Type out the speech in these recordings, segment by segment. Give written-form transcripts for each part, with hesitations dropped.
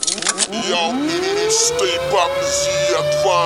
Я стей Бамзия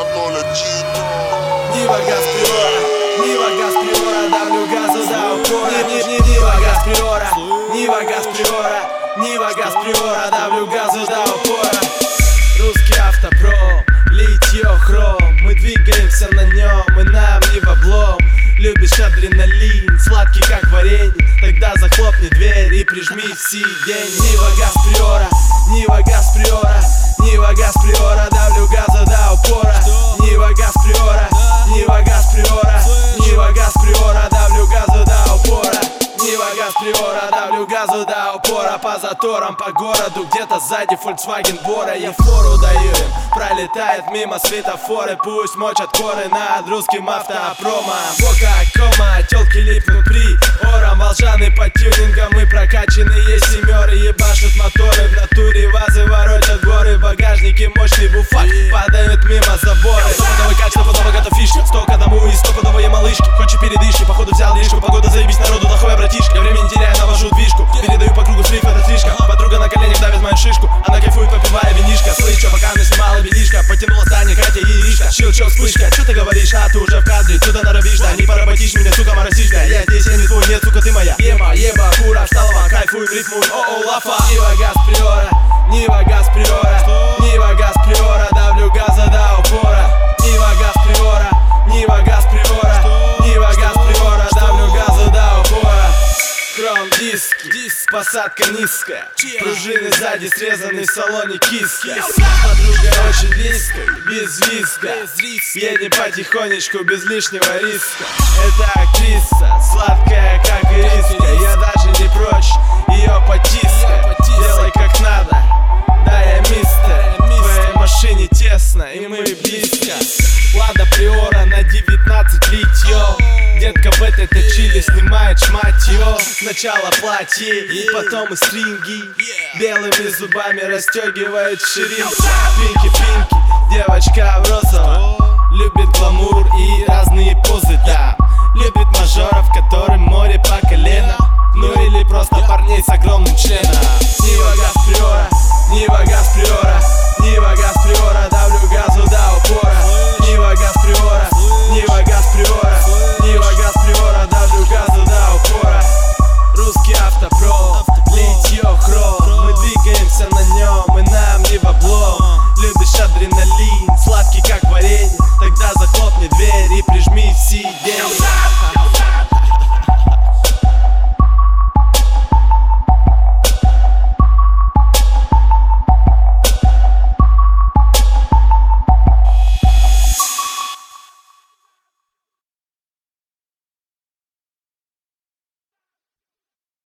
201. Нива газ приора, Нива газ приора, давлю газу до упора. Нива газ приора, Нива газ приора, Нива газ приора, давлю газу до упора. Русский автопром, литье хром, мы двигаемся на нем, и нам не в облом. Любишь адреналин, сладкий как варенье, тогда захлопни дверь и прижми сиденье. Нива газ приора, Нива газ приора, Нива газ приора, давлю газу до упора. Нива газ приора, Нива газ приора, Нива газ приора, давлю газу до упора. Нива газ приора, давлю газу до упора. По заторам, по городу, где-то сзади Volkswagen Бора. Я фору даю им, пролетает мимо светофоры. Пусть мочат коры над русским автопромом. Бока, кома, тёлки липнут при ором. Волжаны по тюнингам, мы прокачанные семеры. Ебашут моторы, в натуре вазы воротят горы. Багажники, мощный буфак, падают мимо заборы. Стопудовый кач, стопудовый готов фишки. 100 к 1 и стопудовые малышки. Хочешь передышки, походу взял лишку. Погода заебись, народу дохуя, братишка. Я времени теряю, навожу движку. Передаю по кругу слив, это слишком. Подруга на коленях давит мою шишку. Она кайфует, попивая винишко. Слышь, чё, пока она снимала белишко. Потянула Таня, Катя и Иришка. Щелчок, вспышка, чё ты говоришь? А ты уже в кадре, сюда наробишь, да. Не поработишь меня, сука, моросишь, да. Я здесь, я не твой, нет, сука, ты моя. Еба, фура, встала, кайфуем, рифмуем, о-о, лафа. Нива газ приора, Нива газ приора, Нива газ приора, давлю газа до упора. Нива газ приора, Нива газ приора, Нива газ приора, давлю газа до упора. Хром диски, посадка низкая, пружины сзади срезаны в салоне киска. Подруга очень близко, без виска, едем потихонечку, без лишнего риска. Это актриса, сладкая как ириска. Я даже не прочь ее потискать. Делай как надо, да я мистер. В твоей машине тесно и мы близко. Лада Приора на 19 литьё. Детка в этой точиле снимает шматьё. Сначала платье, потом и стринги. Белыми зубами расстегивает ширинку. Пинки, девочка в розовом. Любит гламур и разные позы, да. Любит мажоров, которым море по колено. Ну или просто парней с огромным членом. Нива газ приора,